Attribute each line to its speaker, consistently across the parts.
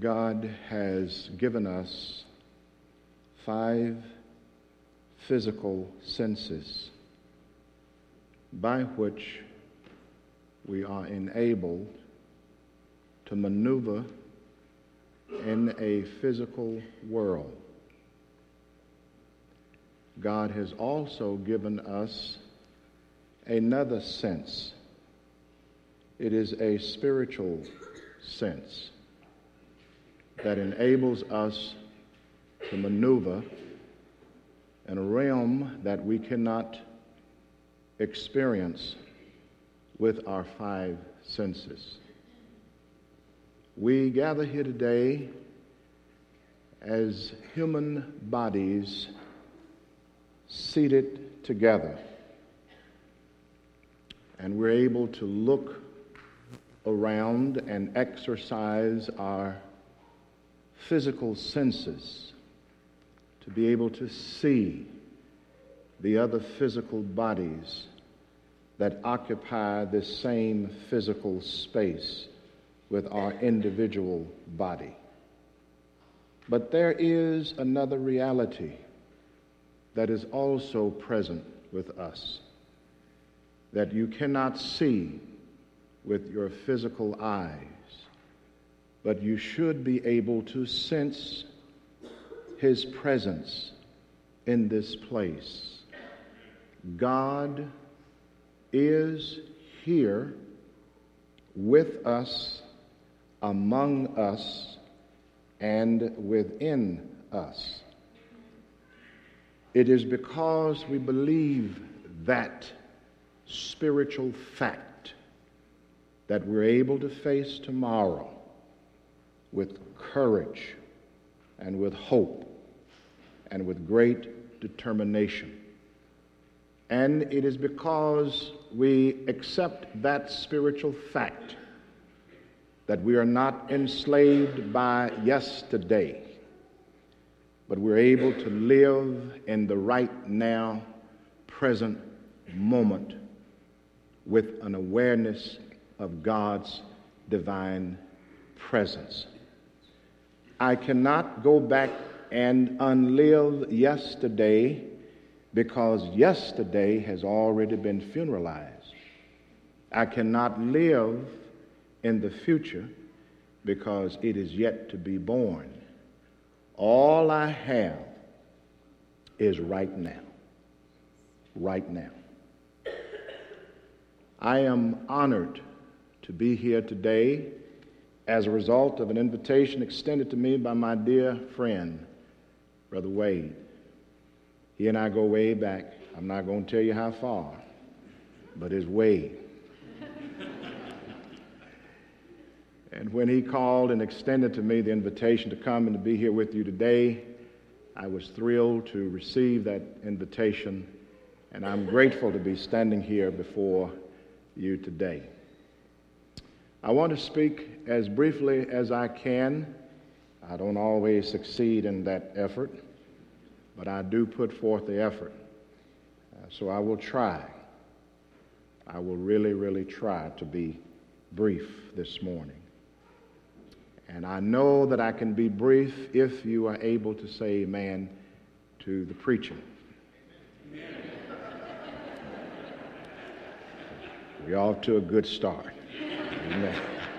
Speaker 1: God has given us 5 physical senses by which we are enabled to maneuver in a physical world. God has also given us another sense. It is a spiritual sense that enables us to maneuver in a realm that we cannot experience with our 5 senses. We gather here today as human bodies seated together, and we're able to look around and exercise our physical senses to be able to see the other physical bodies that occupy this same physical space with our individual body. But there is another reality that is also present with us that you cannot see with your physical eyes, but you should be able to sense His presence in this place. God is here with us, among us, and within us. It is because we believe that spiritual fact that we're able to face tomorrow with courage and with hope and with great determination. And it is because we accept that spiritual fact that we are not enslaved by yesterday, but we're able to live in the right now, present moment with an awareness of God's divine presence. I cannot go back and unlive yesterday because yesterday has already been funeralized. I cannot live in the future because it is yet to be born. All I have is right now. Right now. I am honored to be here today as a result of an invitation extended to me by my dear friend, Brother Wade. He and I go way back. I'm not going to tell you how far, but it's Wade. And when he called and extended to me the invitation to come and to be here with you today, I was thrilled to receive that invitation, and I'm grateful to be standing here before you today. I want to speak as briefly as I can. I don't always succeed in that effort, but I do put forth the effort. So I will try. I will really, really try to be brief this morning. And I know that I can be brief if you are able to say amen to the preaching. We're off to a good start. Amen.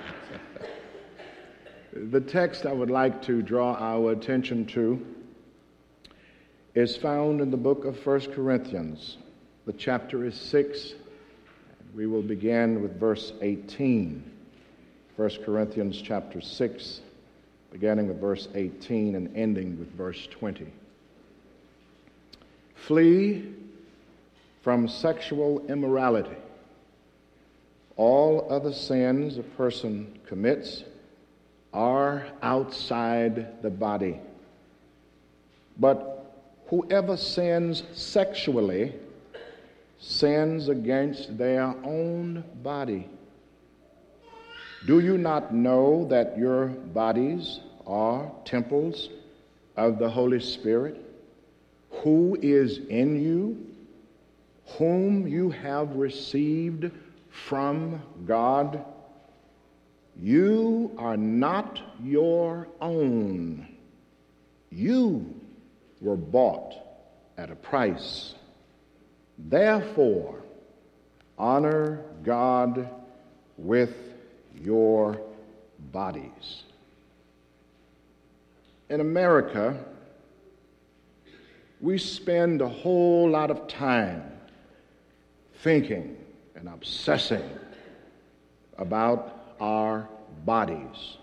Speaker 1: The text I would like to draw our attention to is found in the book of 1 Corinthians. The chapter is 6. We will begin with verse 18. 1 Corinthians chapter 6, beginning with verse 18 and ending with verse 20. Flee from sexual immorality. All other sins a person commits are outside the body. But whoever sins sexually sins against their own body. Do you not know that your bodies are temples of the Holy Spirit, who is in you, whom you have received from God? You are not your own. You were bought at a price. Therefore, honor God with your bodies. In America, we spend a whole lot of time thinking and obsessing about our bodies.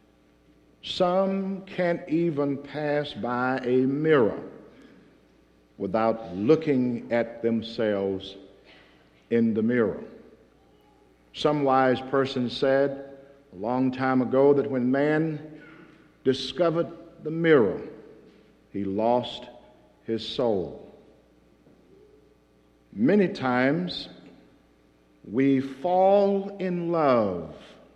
Speaker 1: Some can't even pass by a mirror without looking at themselves in the mirror. Some wise person said a long time ago that when man discovered the mirror, he lost his soul. Many times we fall in love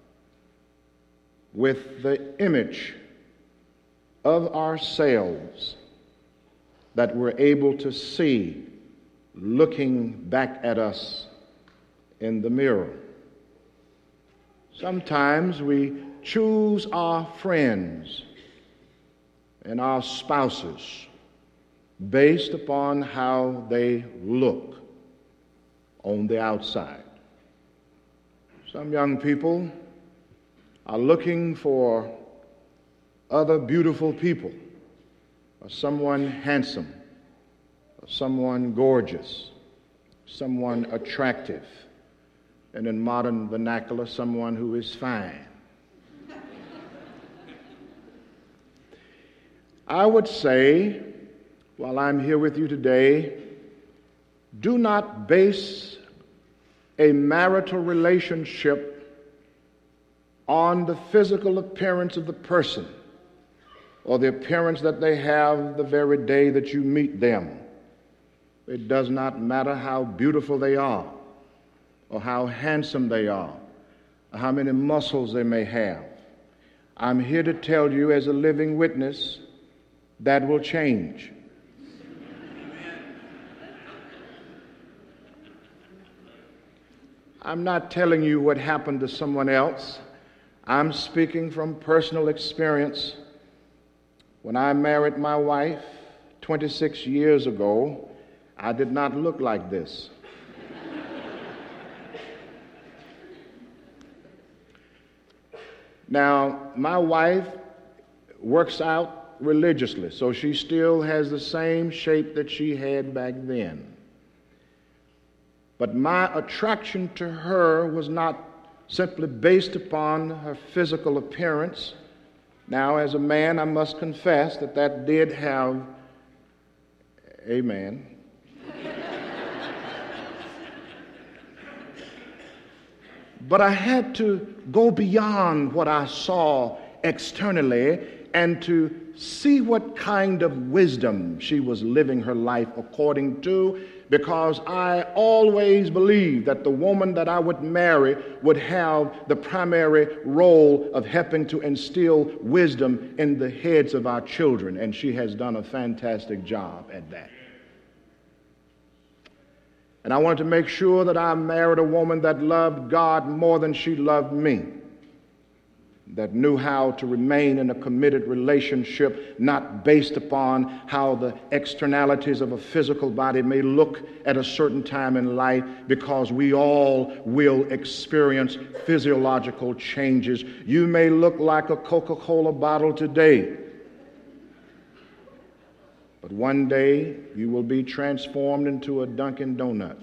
Speaker 1: with the image of ourselves that we're able to see looking back at us in the mirror. Sometimes we choose our friends and our spouses based upon how they look on the outside. Some young people are looking for other beautiful people, or someone handsome, or someone gorgeous, someone attractive, and in modern vernacular, someone who is fine. I would say, while I'm here with you today, do not base a marital relationship on the physical appearance of the person or the appearance that they have the very day that you meet them. It does not matter how beautiful they are or how handsome they are or how many muscles they may have. I'm here to tell you as a living witness that will change. I'm not telling you what happened to someone else. I'm speaking from personal experience. When I married my wife 26 years ago, I did not look like this. Now, my wife works out religiously, so she still has the same shape that she had back then. But my attraction to her was not simply based upon her physical appearance. Now, as a man, I must confess that did have, amen. But I had to go beyond what I saw externally and to see what kind of wisdom she was living her life according to, because I always believed that the woman that I would marry would have the primary role of helping to instill wisdom in the heads of our children, and she has done a fantastic job at that. And I wanted to make sure that I married a woman that loved God more than she loved me, that knew how to remain in a committed relationship, not based upon how the externalities of a physical body may look at a certain time in life, because we all will experience physiological changes. You may look like a Coca-Cola bottle today, but one day you will be transformed into a Dunkin' Donut.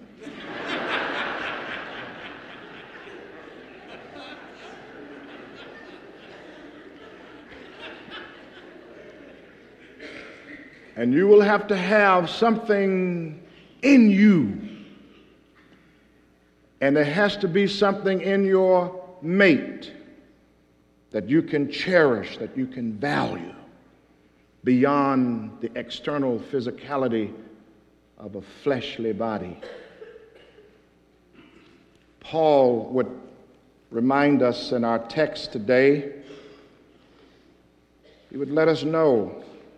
Speaker 1: And you will have to have something in you. And there has to be something in your mate that you can cherish, that you can value beyond the external physicality of a fleshly body. Paul would remind us in our text today, he would let us know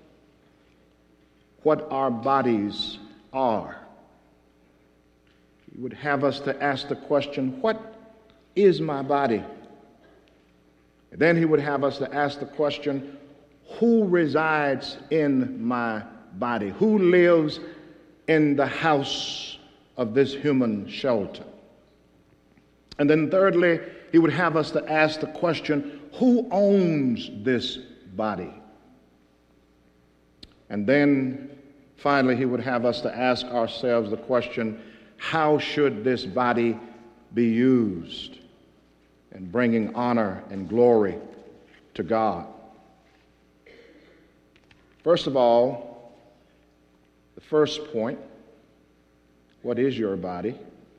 Speaker 1: what our bodies are. He would have us to ask the question, what is my body? Then he would have us to ask the question, who resides in my body? Who lives in the house of this human shelter? And then thirdly, he would have us to ask the question, who owns this body? And then finally, he would have us to ask ourselves the question, how should this body be used in bringing honor and glory to God? First of all, the first point, what is your body?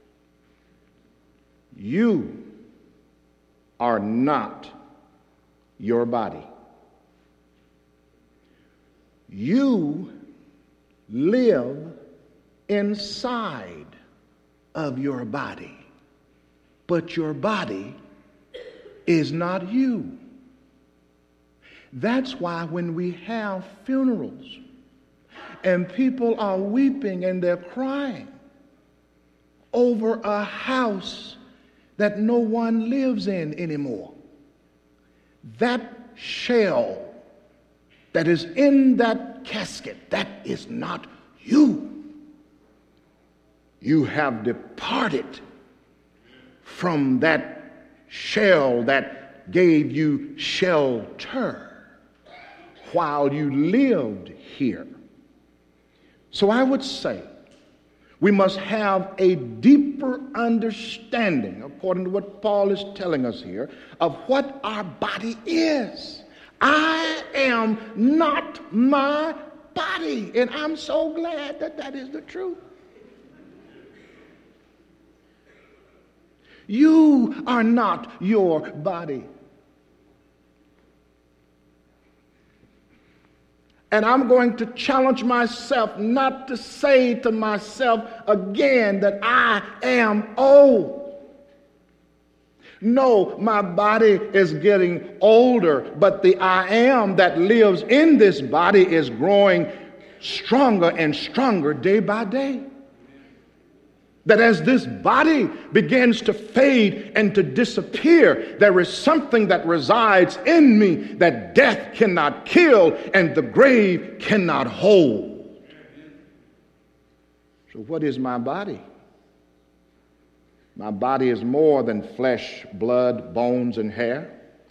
Speaker 1: You are not your body. You live inside of your body, but your body is not you. That's why when we have funerals and people are weeping and they're crying over a house that no one lives in anymore, that shell that is in that casket, that is not you. You have departed from that shell that gave you shelter while you lived here. So I would say we must have a deeper understanding, according to what Paul is telling us here, of what our body is. I am not my body, and I'm so glad that that is the truth. You are not your body. And I'm going to challenge myself not to say to myself again that I am old. No, my body is getting older, but the I am that lives in this body is growing stronger and stronger day by day. That as this body begins to fade and to disappear, there is something that resides in me that death cannot kill and the grave cannot hold. So what is my body? My body is more than flesh, blood, bones, and hair.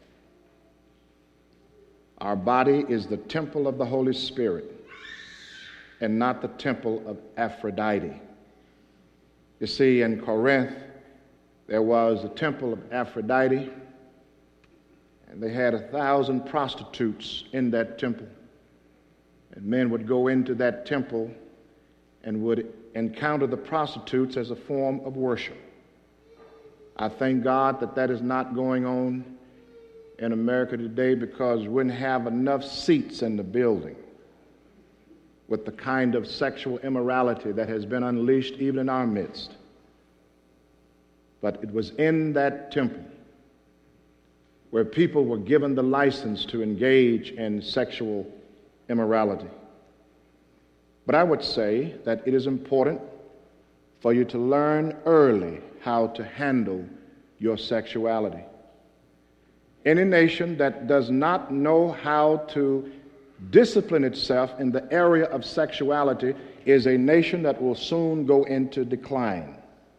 Speaker 1: Our body is the temple of the Holy Spirit and not the temple of Aphrodite. You see, in Corinth, there was a temple of Aphrodite, and they had 1,000 prostitutes in that temple. And men would go into that temple and would encounter the prostitutes as a form of worship. I thank God that that is not going on in America today, because we wouldn't have enough seats in the building with the kind of sexual immorality that has been unleashed even in our midst. But it was in that temple where people were given the license to engage in sexual immorality. But I would say that it is important for you to learn early how to handle your sexuality. Any nation that does not know how to discipline itself in the area of sexuality is a nation that will soon go into decline.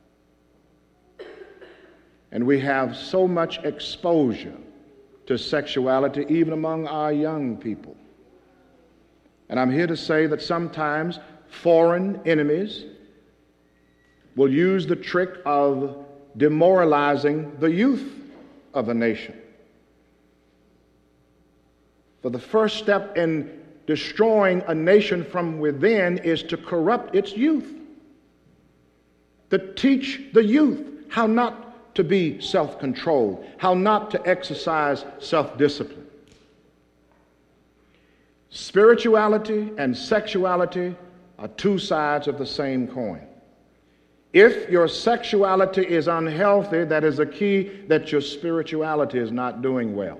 Speaker 1: And we have so much exposure to sexuality even among our young people. And I'm here to say that sometimes foreign enemies will use the trick of demoralizing the youth of a nation. For the first step in destroying a nation from within is to corrupt its youth, to teach the youth how not to be self-controlled, how not to exercise self-discipline. Spirituality and sexuality are two sides of the same coin. If your sexuality is unhealthy, that is a key that your spirituality is not doing well.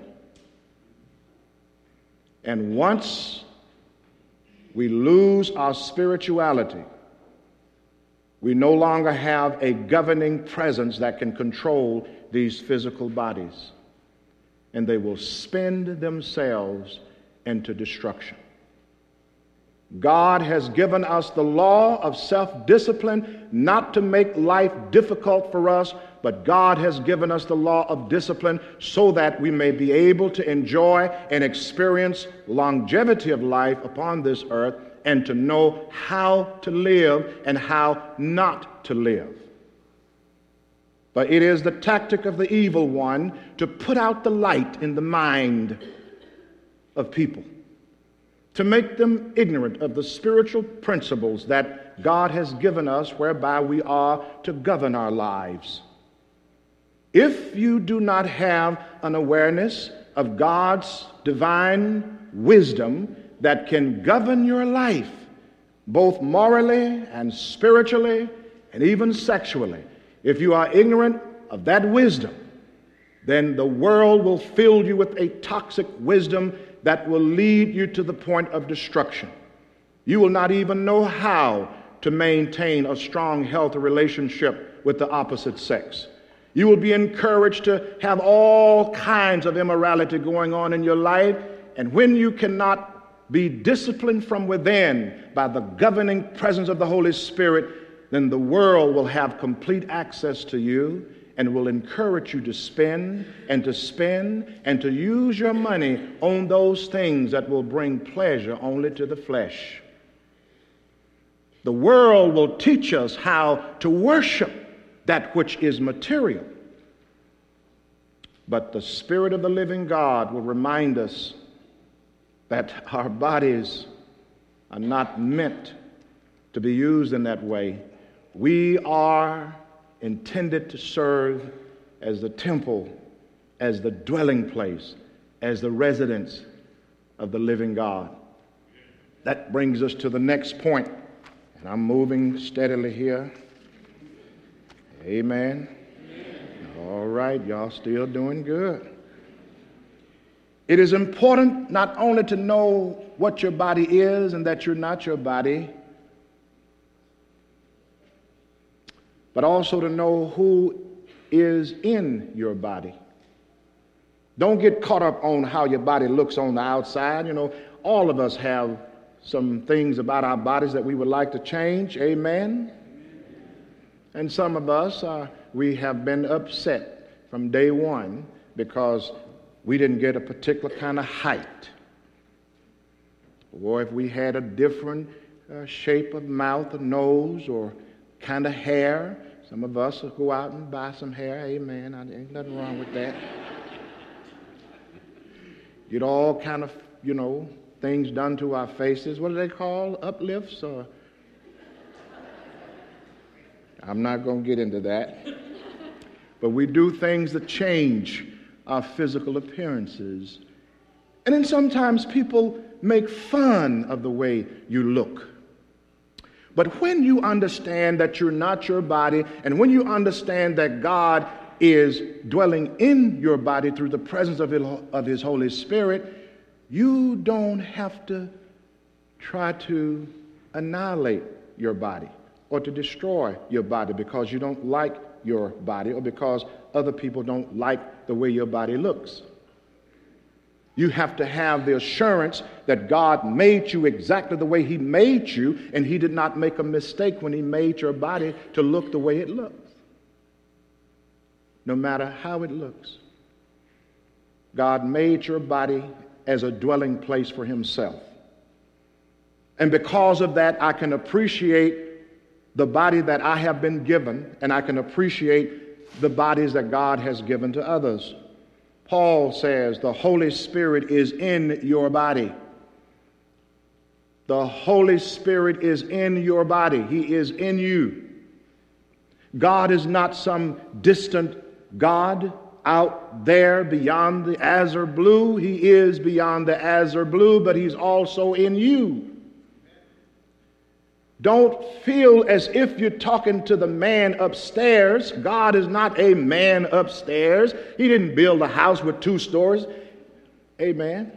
Speaker 1: And once we lose our spirituality, we no longer have a governing presence that can control these physical bodies. and they will spend themselves into destruction. God has given us the law of self-discipline not to make life difficult for us, but God has given us the law of discipline so that we may be able to enjoy and experience longevity of life upon this earth and to know how to live and how not to live. But it is the tactic of the evil one to put out the light in the mind of people, to make them ignorant of the spiritual principles that God has given us whereby we are to govern our lives. If you do not have an awareness of God's divine wisdom that can govern your life, both morally and spiritually and even sexually, if you are ignorant of that wisdom, then the world will fill you with a toxic wisdom that will lead you to the point of destruction. You will not even know how to maintain a strong, healthy relationship with the opposite sex. You will be encouraged to have all kinds of immorality going on in your life, and when you cannot be disciplined from within by the governing presence of the Holy Spirit, then the world will have complete access to you and will encourage you to spend and to use your money on those things that will bring pleasure only to the flesh. The world will teach us how to worship that which is material. But the Spirit of the living God will remind us that our bodies are not meant to be used in that way. We are intended to serve as the temple, as the dwelling place, as the residence of the living God. That brings us to the next point, and I'm moving steadily here. Amen. All right, y'all still doing good. It is important not only to know what your body is and that you're not your body, but also to know who is in your body. Don't get caught up on how your body looks on the outside. You know, all of us have some things about our bodies that we would like to change. Amen. And some of us, we have been upset from day one because we didn't get a particular kind of height. Or if we had a different shape of mouth or nose or kind of hair, some of us will go out and buy some hair. Amen. Ain't nothing wrong with that. Get all kind of, things done to our faces. What do they call? Uplifts or... I'm not going to get into that. But we do things that change our physical appearances. And then sometimes people make fun of the way you look. But when you understand that you're not your body, and when you understand that God is dwelling in your body through the presence of His Holy Spirit, you don't have to try to annihilate your body or to destroy your body because you don't like your body or because other people don't like the way your body looks. You have to have the assurance that God made you exactly the way He made you, and He did not make a mistake when He made your body to look the way it looks. No matter how it looks. God made your body as a dwelling place for Himself. And because of that, I can appreciate the body that I have been given, and I can appreciate the bodies that God has given to others. Paul says the Holy Spirit is in your body. The Holy Spirit is in your body. He is in you. God is not some distant God out there beyond the azure blue. He is beyond the azure blue, but He's also in you. Don't feel as if you're talking to the man upstairs. God is not a man upstairs. He didn't build a house with 2 stories. Amen.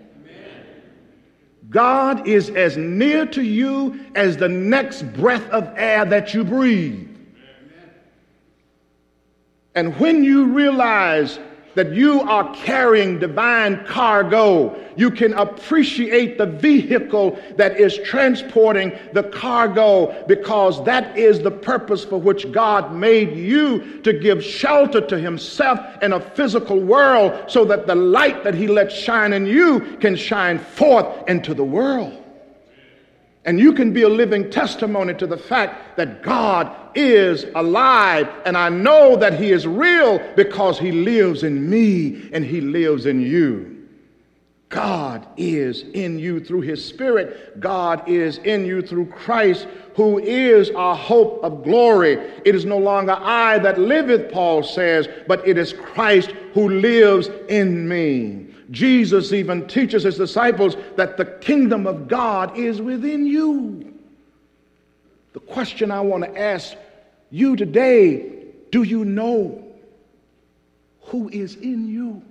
Speaker 1: God is as near to you as the next breath of air that you breathe. And when you realize that you are carrying divine cargo. You can appreciate the vehicle that is transporting the cargo, because that is the purpose for which God made you, to give shelter to himself in a physical world, so that the light that he lets shine in you can shine forth into the world. And you can be a living testimony to the fact that God is alive, and I know that he is real because he lives in me and he lives in you. God is in you through his Spirit. God is in you through Christ, who is our hope of glory. It is no longer I that liveth, Paul says, but it is Christ who lives in me. Jesus even teaches his disciples that the kingdom of God is within you. The question I want to ask you today, do you know who is in you?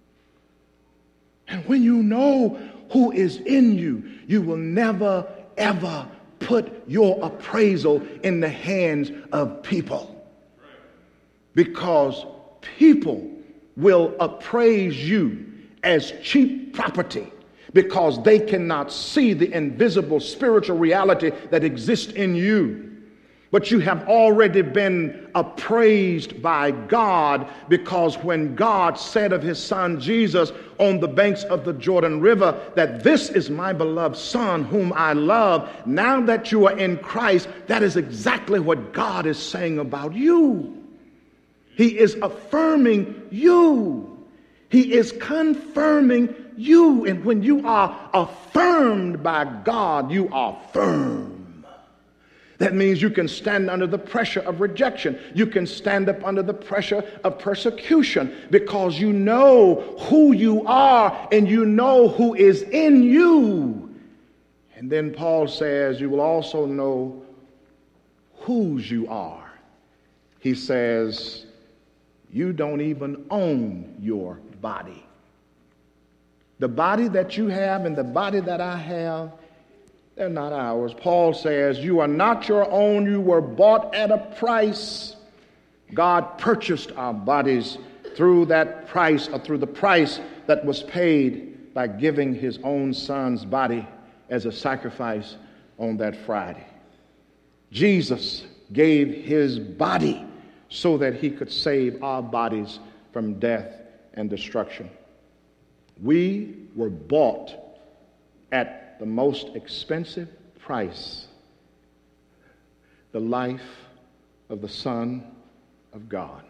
Speaker 1: And when you know who is in you, you will never, ever put your appraisal in the hands of people. Because people will appraise you as cheap property, because they cannot see the invisible spiritual reality that exists in you. But you have already been appraised by God, because when God said of his son Jesus on the banks of the Jordan River that this is my beloved son whom I love, now that you are in Christ, that is exactly what God is saying about you. He is affirming you. He is confirming you. And when you are affirmed by God, you are firm. That means you can stand under the pressure of rejection. You can stand up under the pressure of persecution, because you know who you are and you know who is in you. And then Paul says you will also know whose you are. He says you don't even own your body. The body that you have and the body that I have, they're not ours. Paul says you are not your own. You were bought at a price. God purchased our bodies through that price, or through the price that was paid by giving his own son's body as a sacrifice on that Friday. Jesus gave his body so that he could save our bodies from death and destruction. We were bought at the most expensive price, the life of the Son of God.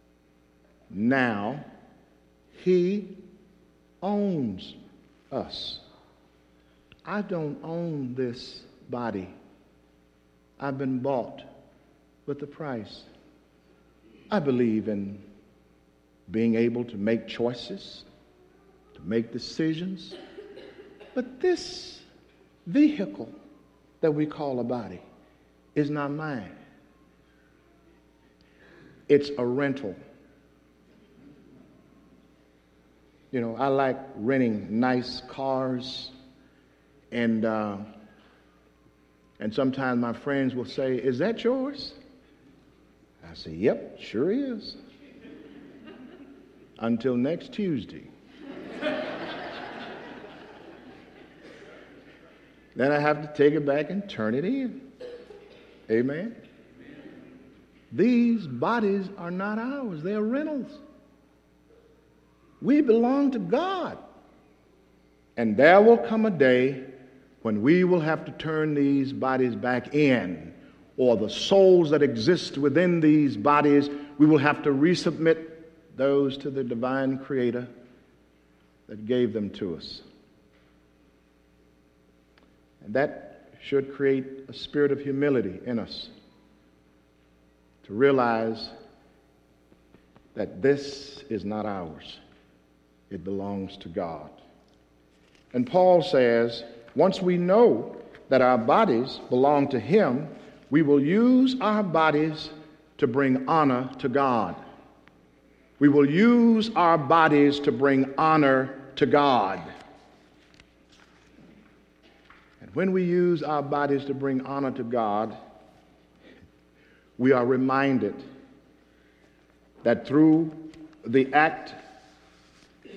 Speaker 1: Now he owns us. I don't own this body. I've been bought with a price. I believe in being able to make choices, to make decisions. But this vehicle that we call a body is not mine. It's a rental. You know, I like renting nice cars, and sometimes my friends will say, "Is that yours?" I say, "Yep, sure is." Until next Tuesday. Then I have to take it back and turn it in. Amen. These bodies are not ours. They are rentals. We belong to God. And there will come a day when we will have to turn these bodies back in, or the souls that exist within these bodies, we will have to resubmit those to the divine Creator that gave them to us. And that should create a spirit of humility in us, to realize that this is not ours. It belongs to God. And Paul says, once we know that our bodies belong to Him, we will use our bodies to bring honor to God. We will use our bodies to bring honor to God. And when we use our bodies to bring honor to God, we are reminded that through the act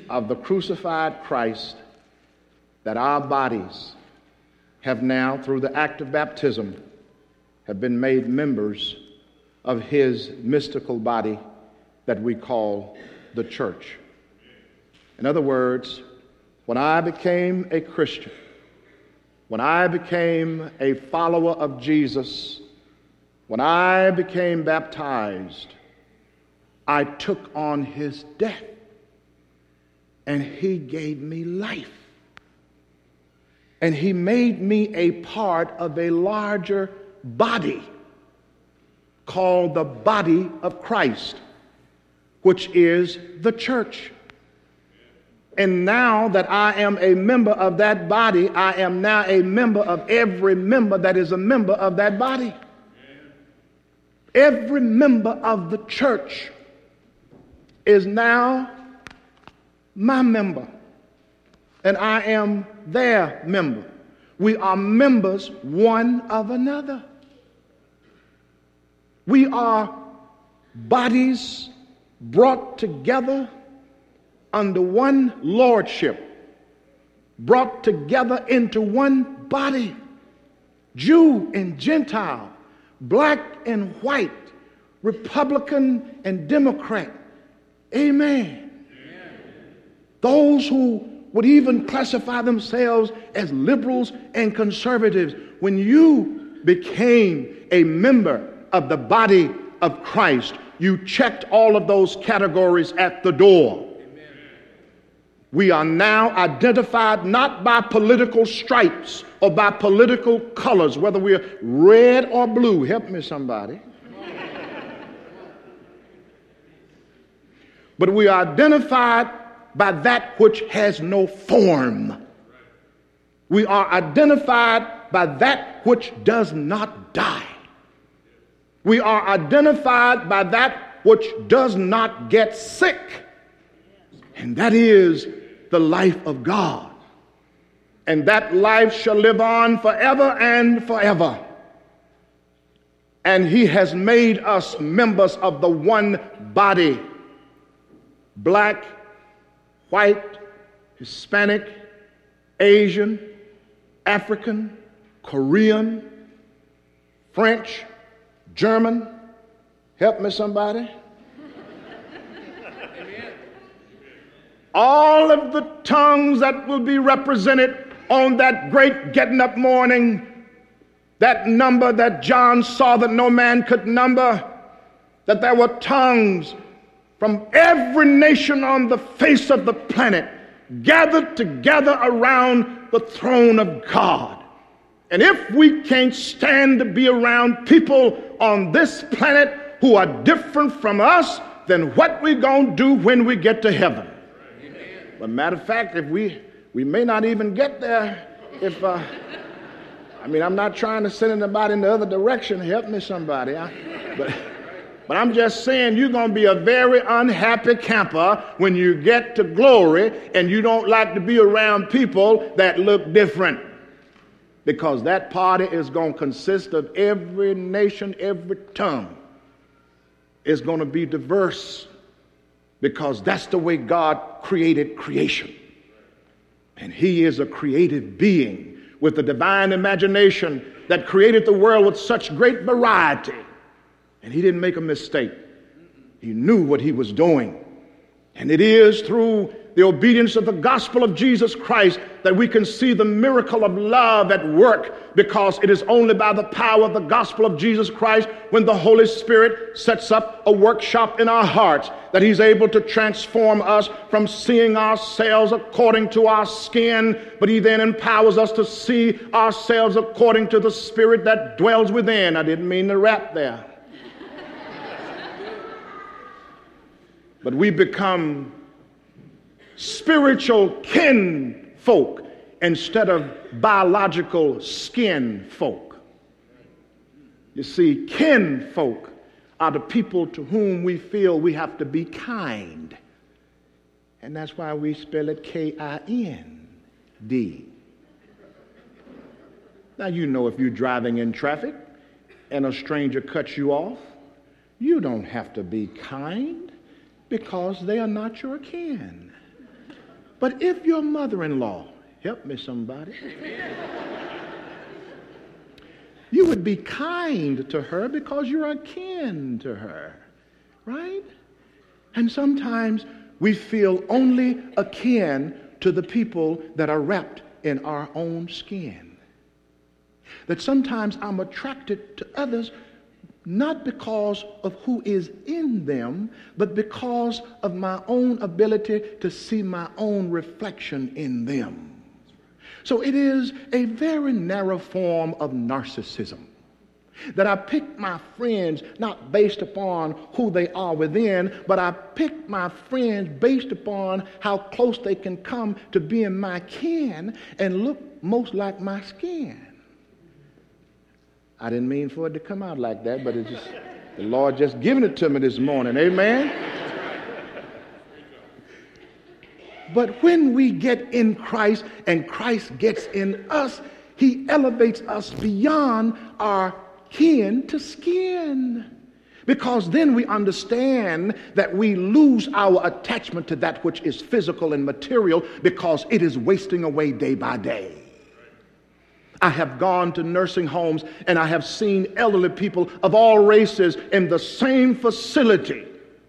Speaker 1: of the crucified Christ that our bodies have now, through the act of baptism, have been made members of his mystical body that we call the church. In other words, when I became a Christian, when I became a follower of Jesus, when I became baptized, I took on his death, and he gave me life. And he made me a part of a larger body called the body of Christ, which is the church. And now that I am a member of that body, I am now a member of every member that is a member of that body. Every member of the church is now my member, and I am their member. We are members one of another. We are bodies brought together under one lordship, brought together into one body, Jew and Gentile, black and white, Republican and Democrat. Amen. Those who would even classify themselves as liberals and conservatives. When you became a member of the body of Christ, you checked all of those categories at the door. We are now identified not by political stripes or by political colors, whether we're red or blue. Help me, somebody. But we are identified by that which has no form. We are identified by that which does not die. We are identified by that which does not get sick. And that is the life of God. And that life shall live on forever and forever. And he has made us members of the one body. Black, white, Hispanic, Asian, African, Korean, French, German. Help me, somebody. All of the tongues that will be represented on that great getting up morning, that number that John saw that no man could number, that there were tongues from every nation on the face of the planet gathered together around the throne of God. And if we can't stand to be around people on this planet who are different from us, then what we gonna do when we get to heaven? But matter of fact, if we may not even get there if, I'm not trying to send anybody in the other direction. Help me, somebody. But I'm just saying you're going to be a very unhappy camper when you get to glory and you don't like to be around people that look different. Because that party is going to consist of every nation, every tongue. It's going to be diverse. Because that's the way God created creation. And he is a creative being with a divine imagination that created the world with such great variety. And he didn't make a mistake. He knew what he was doing. And it is through the obedience of the gospel of Jesus Christ that we can see the miracle of love at work, because it is only by the power of the gospel of Jesus Christ, when the Holy Spirit sets up a workshop in our hearts, that he's able to transform us from seeing ourselves according to our skin, but he then empowers us to see ourselves according to the Spirit that dwells within. I didn't mean to rap there. But we become spiritual kin folk instead of biological skin folk. You see, kin folk are the people to whom we feel we have to be kind. And that's why we spell it K-I-N-D. Now, you know, if you're driving in traffic and a stranger cuts you off, you don't have to be kind, because they are not your kin. But if your mother-in-law, help me somebody, you would be kind to her because you're akin to her, right? And sometimes we feel only akin to the people that are wrapped in our own skin. That sometimes I'm attracted to others not because of who is in them, but because of my own ability to see my own reflection in them. So it is a very narrow form of narcissism. That I pick my friends not based upon who they are within, but I pick my friends based upon how close they can come to being my kin and look most like my skin. I didn't mean for it to come out like that, but the Lord just giving it to me this morning. Amen? But when we get in Christ and Christ gets in us, he elevates us beyond our kin to skin. Because then we understand that we lose our attachment to that which is physical and material because it is wasting away day by day. I have gone to nursing homes and I have seen elderly people of all races in the same facility.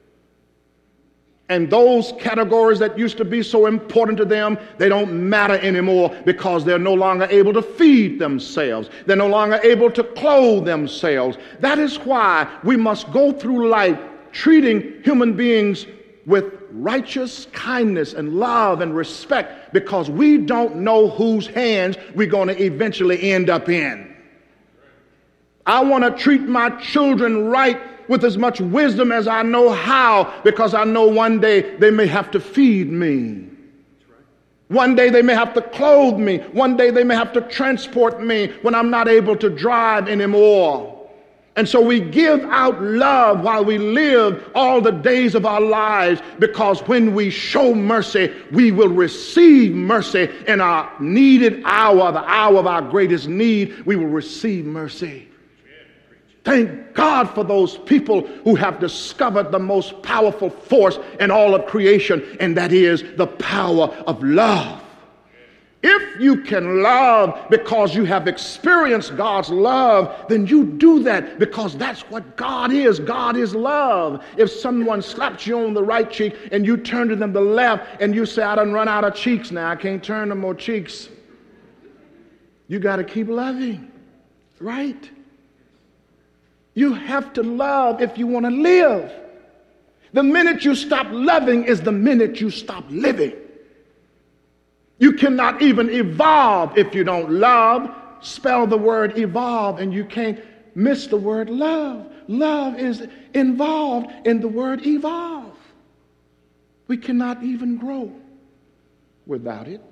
Speaker 1: And those categories that used to be so important to them, they don't matter anymore because they're no longer able to feed themselves. They're no longer able to clothe themselves. That is why we must go through life treating human beings with righteous kindness and love and respect because we don't know whose hands we're going to eventually end up in. I want to treat my children right with as much wisdom as I know how, because I know one day they may have to feed me. One day they may have to clothe me. One day they may have to transport me when I'm not able to drive anymore. And so we give out love while we live all the days of our lives, because when we show mercy, we will receive mercy in our needed hour, the hour of our greatest need. We will receive mercy. Thank God for those people who have discovered the most powerful force in all of creation, and that is the power of love. If you can love because you have experienced God's love, then you do that because that's what God is. God is love. If someone slaps you on the right cheek and you turn to them the left and you say, I done run out of cheeks now, I can't turn no more cheeks, you got to keep loving, right? You have to love if you want to live. The minute you stop loving is the minute you stop living. You cannot even evolve if you don't love. Spell the word evolve and you can't miss the word love. Love is involved in the word evolve. We cannot even grow without it.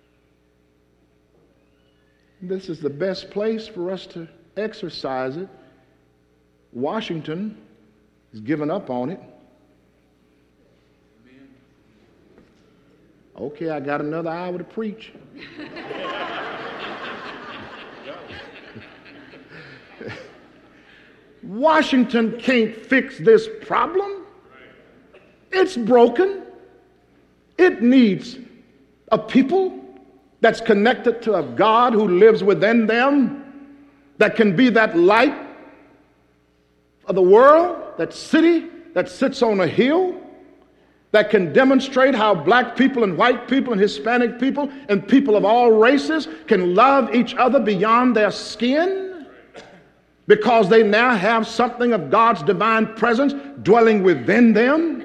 Speaker 1: This is the best place for us to exercise it. Washington has given up on it. Okay, I got another hour to preach. Washington can't fix this problem. It's broken. It needs a people that's connected to a God who lives within them, that can be that light of the world, that city that sits on a hill, that can demonstrate how black people and white people and Hispanic people and people of all races can love each other beyond their skin, because they now have something of God's divine presence dwelling within them.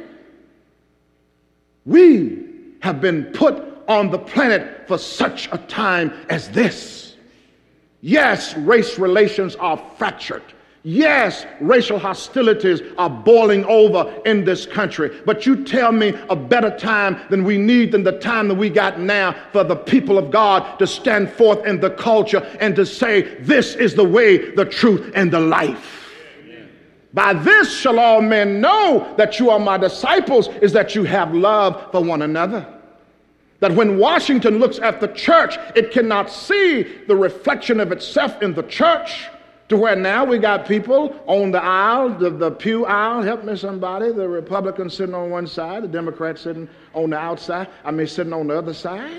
Speaker 1: We have been put on the planet for such a time as this. Yes, race relations are fractured. Yes, racial hostilities are boiling over in this country. But you tell me a better time than we need than the time that we got now for the people of God to stand forth in the culture and to say, this is the way, the truth, and the life. Amen. By this shall all men know that you are my disciples, is that you have love for one another. That when Washington looks at the church, it cannot see the reflection of itself in the church, To where now we got people on the aisle, the pew aisle, help me somebody, the Republicans sitting on one side, the Democrats sitting on the outside, sitting on the other side.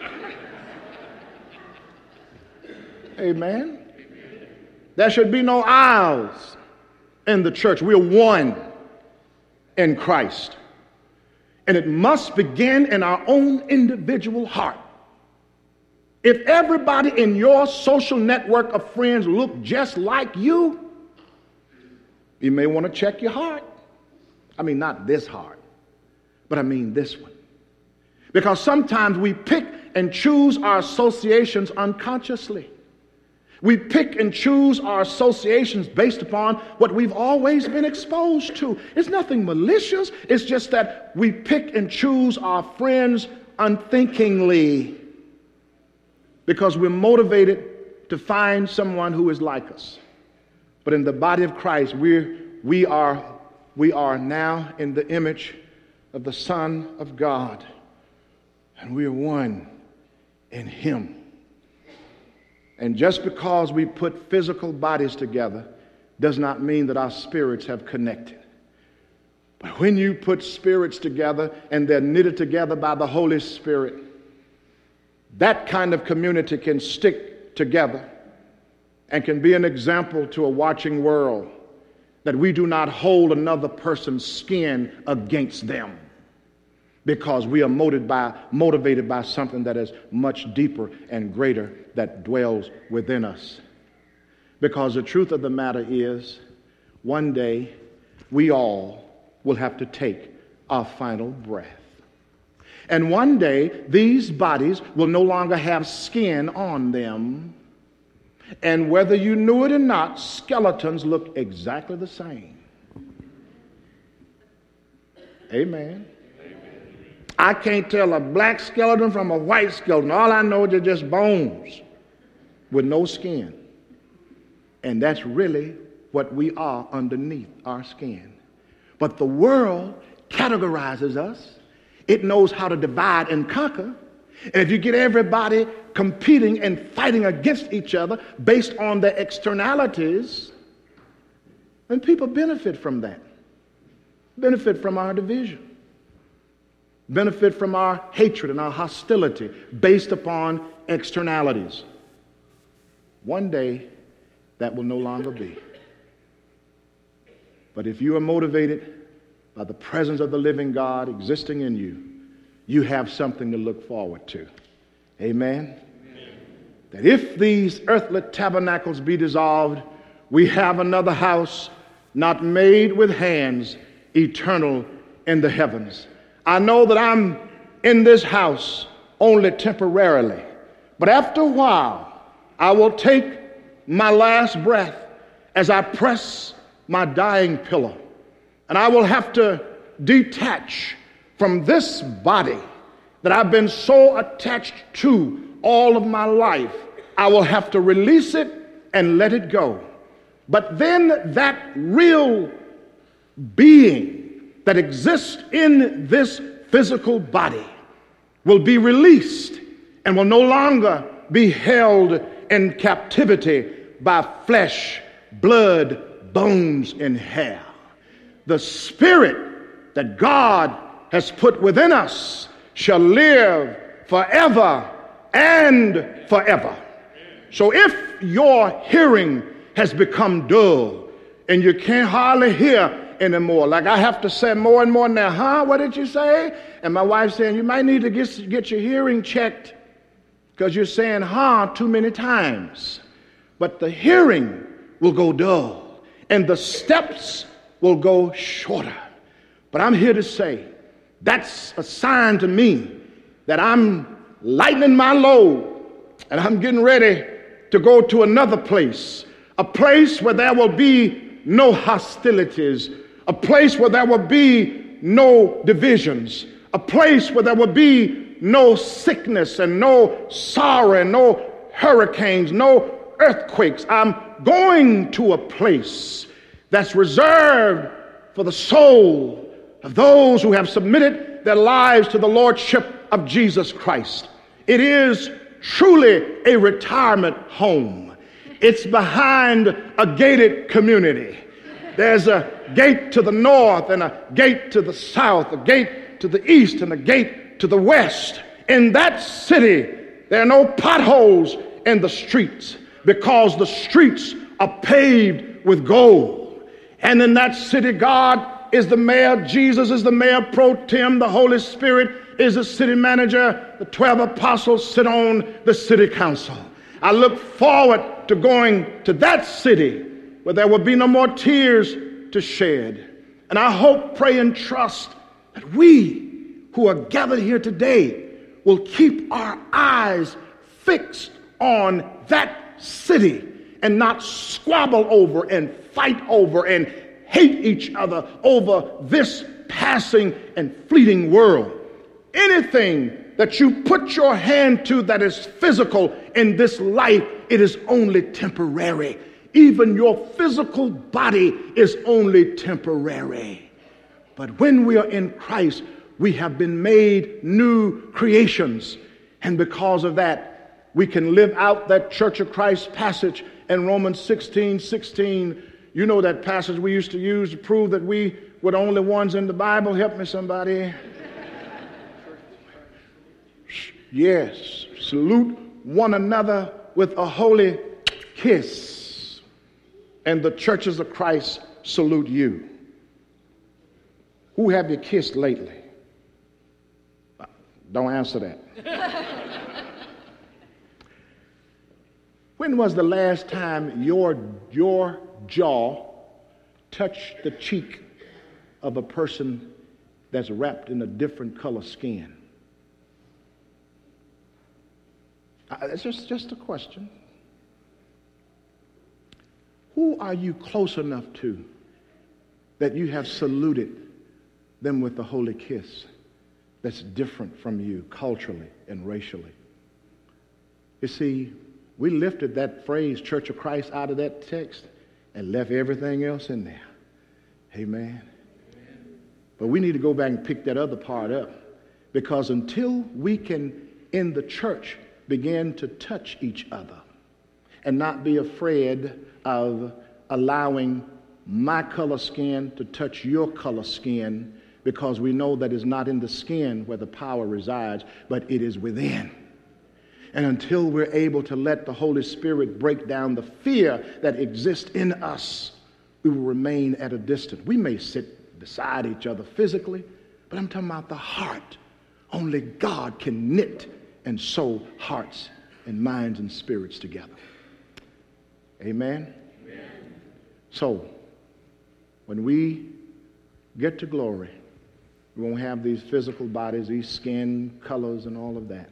Speaker 1: Amen. There should be no aisles in the church. We're one in Christ. And it must begin in our own individual heart. If everybody in your social network of friends look just like you, you may want to check your heart. Not this heart, but this one. Because sometimes we pick and choose our associations unconsciously. We pick and choose our associations based upon what we've always been exposed to. It's nothing malicious. It's just that we pick and choose our friends unthinkingly because we're motivated to find someone who is like us. But in the body of Christ, we are now in the image of the Son of God, and we are one in Him. And just because we put physical bodies together does not mean that our spirits have connected. But when you put spirits together and they're knitted together by the Holy Spirit, that kind of community can stick together and can be an example to a watching world that we do not hold another person's skin against them, because we are motivated by something that is much deeper and greater that dwells within us. Because the truth of the matter is, one day we all will have to take our final breath. And one day these bodies will no longer have skin on them. And whether you knew it or not, skeletons look exactly the same. Amen. I can't tell a black skeleton from a white skeleton. All I know is they're just bones with no skin. And that's really what we are underneath our skin. But the world categorizes us. It knows how to divide and conquer. And if you get everybody competing and fighting against each other based on their externalities, then people benefit from that. Benefit from our division. Benefit from our hatred and our hostility based upon externalities. One day, that will no longer be. But if you are motivated by the presence of the living God existing in you, you have something to look forward to. Amen? That if these earthly tabernacles be dissolved, we have another house not made with hands, eternal in the heavens. I know that I'm in this house only temporarily, but after a while, I will take my last breath as I press my dying pillow, and I will have to detach from this body that I've been so attached to all of my life. I will have to release it and let it go. But then that real being that exists in this physical body will be released and will no longer be held in captivity by flesh, blood, bones, and hair. The spirit that God has put within us shall live forever and forever. So if your hearing has become dull and you can't hardly hear anymore, like I have to say more and more now, what did you say? And my wife's saying, you might need to get your hearing checked because you're saying too many times. But the hearing will go dull and the steps will go shorter. But I'm here to say that's a sign to me that I'm lightening my load and I'm getting ready to go to another place, a place where there will be no hostilities, a place where there will be no divisions, a place where there will be no sickness and no sorrow and no hurricanes, no earthquakes. I'm going to a place that's reserved for the soul of those who have submitted their lives to the lordship of Jesus Christ. It is truly a retirement home. It's behind a gated community. There's a gate to the north and a gate to the south, a gate to the east and a gate to the west. In that city, there are no potholes in the streets because the streets are paved with gold. And in that city, God is the mayor, Jesus is the mayor pro tem, the Holy Spirit is the city manager, the 12 apostles sit on the city council. I look forward to going to that city where there will be no more tears to shed. And I hope, pray, and trust that we who are gathered here today will keep our eyes fixed on that city and not squabble over and fight over and hate each other over this passing and fleeting world. Anything that you put your hand to that is physical in this life, it is only temporary. Even your physical body is only temporary. But when we are in Christ, we have been made new creations. And because of that, we can live out that Church of Christ passage in Romans 16:16. You know that passage we used to use to prove that we were the only ones in the Bible. Help me, somebody. Yes, salute one another with a holy kiss. And the churches of Christ salute you. Who have you kissed lately? Don't answer that. When was the last time your jaw touched the cheek of a person that's wrapped in a different color skin? It's just a question. Who are you close enough to that you have saluted them with the holy kiss that's different from you culturally and racially? You see, we lifted that phrase, Church of Christ, out of that text and left everything else in there. Amen. But we need to go back and pick that other part up, because until we can, in the church, begin to touch each other and not be afraid of allowing my color skin to touch your color skin, because we know that it's not in the skin where the power resides, but it is within. And until we're able to let the Holy Spirit break down the fear that exists in us, we will remain at a distance. We may sit beside each other physically, but I'm talking about the heart. Only God can knit and sew hearts and minds and spirits together. Amen? Amen. So, when we get to glory, we won't have these physical bodies, these skin colors and all of that.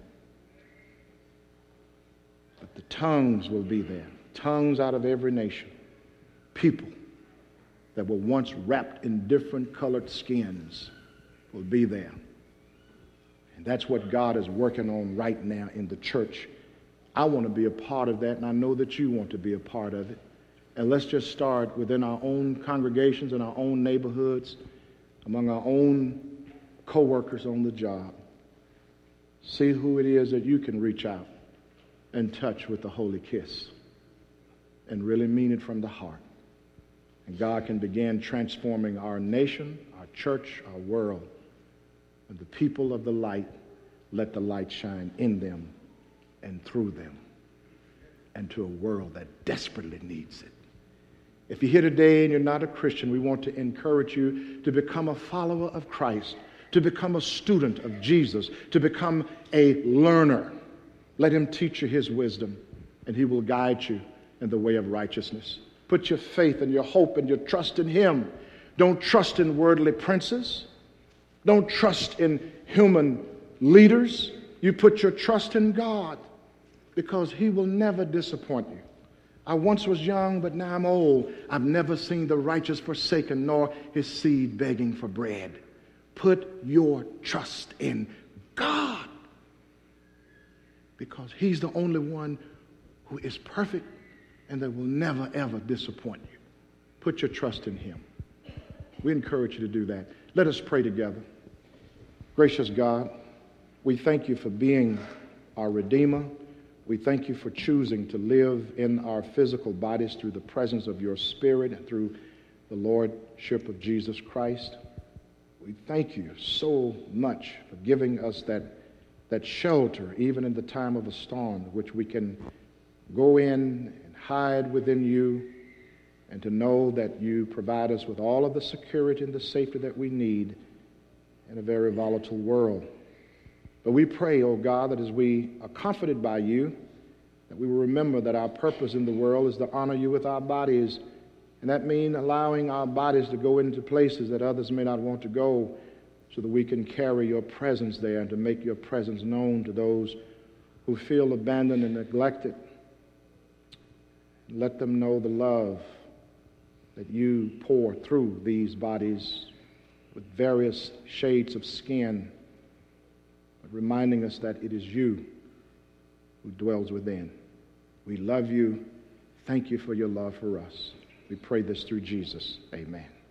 Speaker 1: But the tongues will be there. Tongues out of every nation. People that were once wrapped in different colored skins will be there. And that's what God is working on right now in the church. I want to be a part of that, and I know that you want to be a part of it. And let's just start within our own congregations and our own neighborhoods, among our own co-workers on the job. See who it is that you can reach out and touch with the holy kiss and really mean it from the heart. And God can begin transforming our nation, our church, our world. And the people of the light, let the light shine in them and through them and to a world that desperately needs it. If you're here today and you're not a Christian, we want to encourage you to become a follower of Christ, to become a student of Jesus, to become a learner. Let him teach you his wisdom, and he will guide you in the way of righteousness. Put your faith and your hope and your trust in him. Don't trust in worldly princes. Don't trust in human leaders. You put your trust in God, because he will never disappoint you. I once was young, but now I'm old. I've never seen the righteous forsaken, nor his seed begging for bread. Put your trust in God, because he's the only one who is perfect and that will never, ever disappoint you. Put your trust in him. We encourage you to do that. Let us pray together. Gracious God, we thank you for being our Redeemer. We thank you for choosing to live in our physical bodies through the presence of your Spirit and through the Lordship of Jesus Christ. We thank you so much for giving us that shelter, even in the time of a storm, which we can go in and hide within you, and to know that you provide us with all of the security and the safety that we need in a very volatile world. But we pray, oh God, that as we are comforted by you, that we will remember that our purpose in the world is to honor you with our bodies, and that means allowing our bodies to go into places that others may not want to go, so that we can carry your presence there and to make your presence known to those who feel abandoned and neglected. Let them know the love that you pour through these bodies with various shades of skin, but reminding us that it is you who dwells within. We love you. Thank you for your love for us. We pray this through Jesus. Amen.